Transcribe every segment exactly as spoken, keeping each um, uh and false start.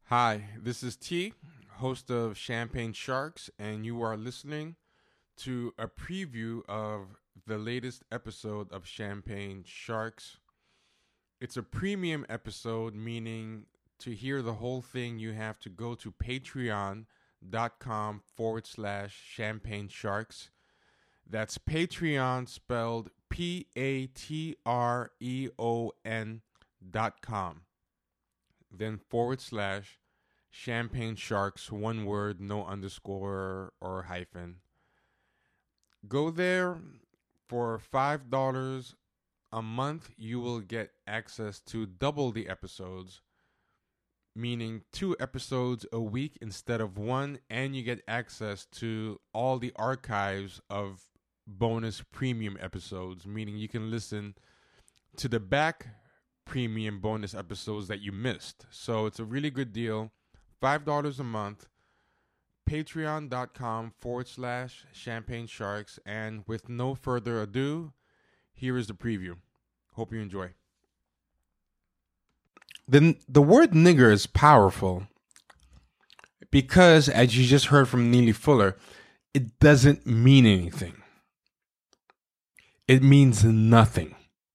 Hi, this is T, host of Champagne Sharks, and you are listening to a preview of the latest episode of Champagne Sharks. It's a premium episode, meaning to hear the whole thing, you have to go to patreon.com forward slash champagne sharks. That's Patreon spelled P A T R E O N dot com. Then forward slash Champagne Sharks, one word, no underscore or hyphen. Go there for five dollars a month. You will get access to double the episodes, meaning two episodes a week instead of one, and you get access to all the archives of bonus premium episodes, meaning you can listen to the back premium bonus episodes that you missed. So it's a really good deal. five dollars a month. Patreon.com forward slash Champagne Sharks. And with no further ado, here is the preview. Hope you enjoy. The, the word nigger is powerful because, as you just heard from Neely Fuller, it doesn't mean anything. It means nothing.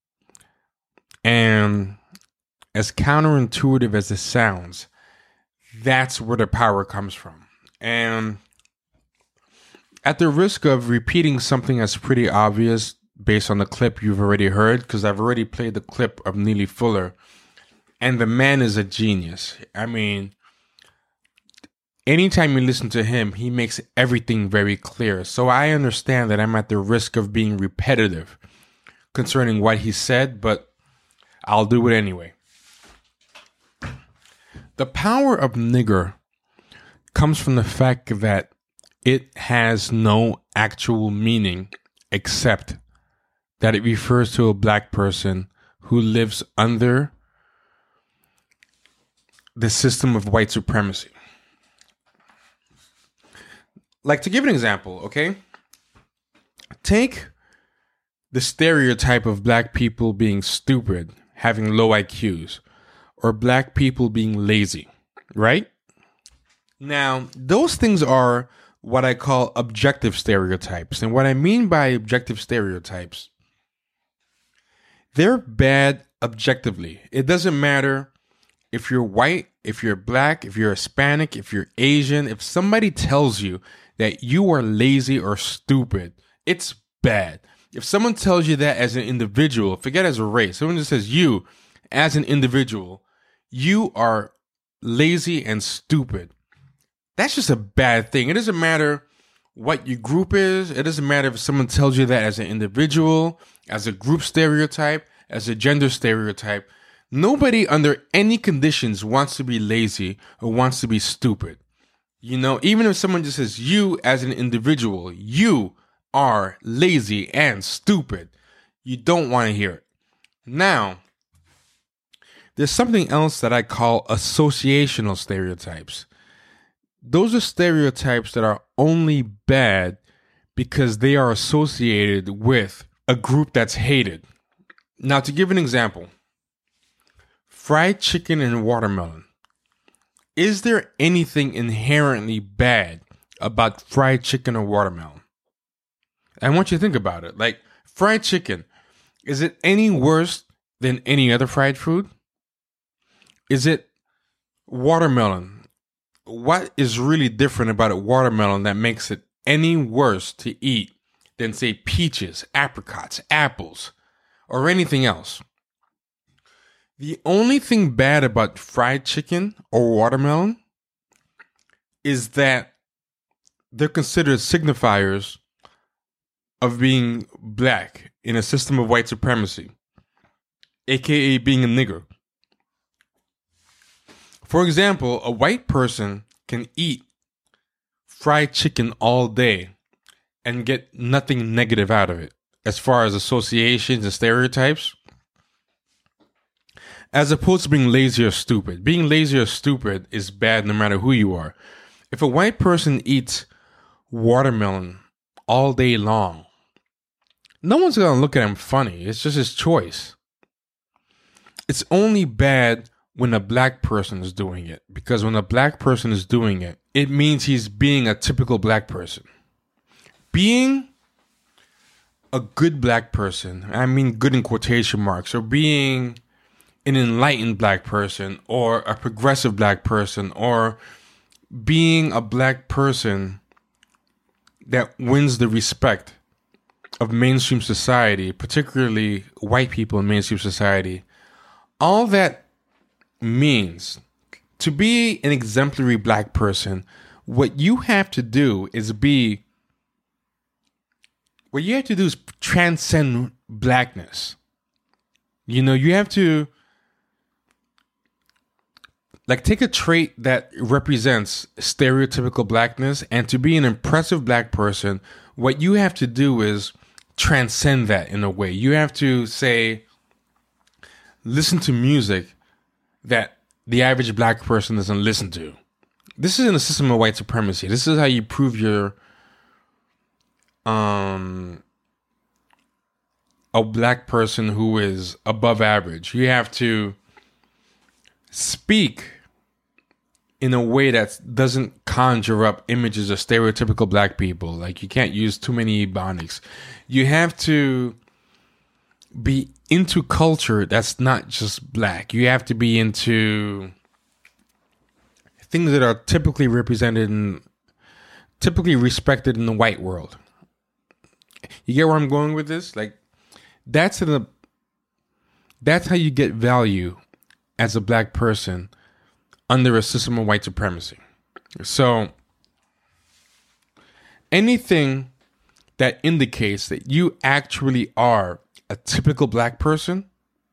And as counterintuitive as it sounds, that's where the power comes from. And at the risk of repeating something that's pretty obvious based on the clip you've already heard, because I've already played the clip of Neely Fuller, and the man is a genius. I mean, anytime you listen to him, he makes everything very clear. So I understand that I'm at the risk of being repetitive concerning what he said, but I'll do it anyway. The power of nigger comes from the fact that it has no actual meaning except that it refers to a black person who lives under the system of white supremacy. Like, to give an example, okay? Take the stereotype of black people being stupid, having low I Qs, or black people being lazy, right? Now, those things are what I call objective stereotypes. And what I mean by objective stereotypes, they're bad objectively. It doesn't matter if you're white, if you're black, if you're Hispanic, if you're Asian. If somebody tells you that you are lazy or stupid, it's bad. If someone tells you that as an individual, forget as a race, someone just says you as an individual, you are lazy and stupid, that's just a bad thing. It doesn't matter what your group is. It doesn't matter if someone tells you that as an individual, as a group stereotype, as a gender stereotype. Nobody under any conditions wants to be lazy or wants to be stupid. You know, even if someone just says you as an individual, you are lazy and stupid, you don't want to hear it. Now, there's something else that I call associational stereotypes. Those are stereotypes that are only bad because they are associated with a group that's hated. Now, to give an example, fried chicken and watermelon. Is there anything inherently bad about fried chicken or watermelon? I want you to think about it. Like, fried chicken, is it any worse than any other fried food? Is it watermelon? What is really different about a watermelon that makes it any worse to eat than, say, peaches, apricots, apples, or anything else? The only thing bad about fried chicken or watermelon is that they're considered signifiers of being black in a system of white supremacy, aka being a nigger. For example, a white person can eat fried chicken all day and get nothing negative out of it as far as associations and stereotypes, as opposed to being lazy or stupid. Being lazy or stupid is bad no matter who you are. If a white person eats watermelon all day long, no one's going to look at him funny. It's just his choice. It's only bad when a black person is doing it. Because when a black person is doing it, it means he's being a typical black person. Being a good black person, I mean good in quotation marks, or being an enlightened black person, or a progressive black person, or being a black person that wins the respect of mainstream society, particularly white people in mainstream society, all that means to be an exemplary black person, what you have to do is be, what you have to do is transcend blackness. You know, you have to, like, take a trait that represents stereotypical blackness, and to be an impressive black person, what you have to do is transcend that in a way. You have to say, listen to music that the average black person doesn't listen to. This isn't a system of white supremacy. This is how you prove you're um, a black person who is above average. You have to speak in a way that doesn't conjure up images of stereotypical black people. Like, you can't use too many ebonics. You have to be into culture that's not just black. You have to be into things that are typically represented and typically respected in the white world. You get where I'm going with this? Like, that's the that's how you get value as a black person under a system of white supremacy. So anything that indicates that you actually are a typical black person,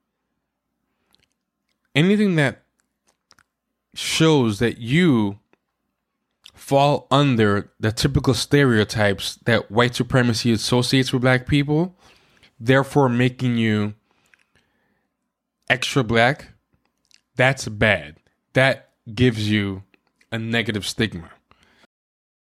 anything that shows that you fall under the typical stereotypes that white supremacy associates with black people, therefore making you extra black, that's bad. That gives you a negative stigma.